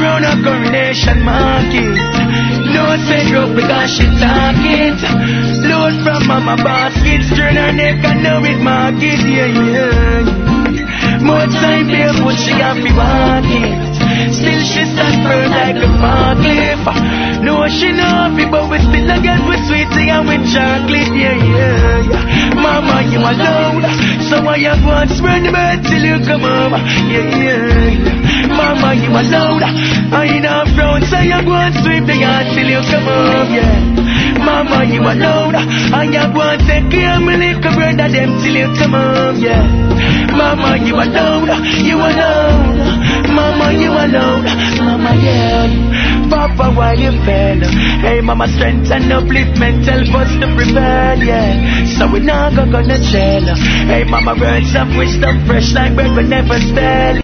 around a Coronation Market. No say broke because she talk it. Load from mama basket, turn her neck and now it market, yeah. More time barefoot, she have to walk it. Still she stands firm like a forklift. No, she know me, but we still a get with sweetie and with chocolate, yeah. Mama, you alone, so I have one spread the bed till you come home, yeah. Mama, you alone, I ain't up front, so you go and sweep the yard till you come home, yeah. Mama, you alone, I have one take care of my little brother them till you come home, yeah. Mama, you alone, you alone. Mama, you alone. Mama, yeah. Papa, why you fell? Hey, mama, strength and upliftment help us to prevail, yeah. So we not gonna jail. Hey, mama, words of wisdom fresh like bread we never stale.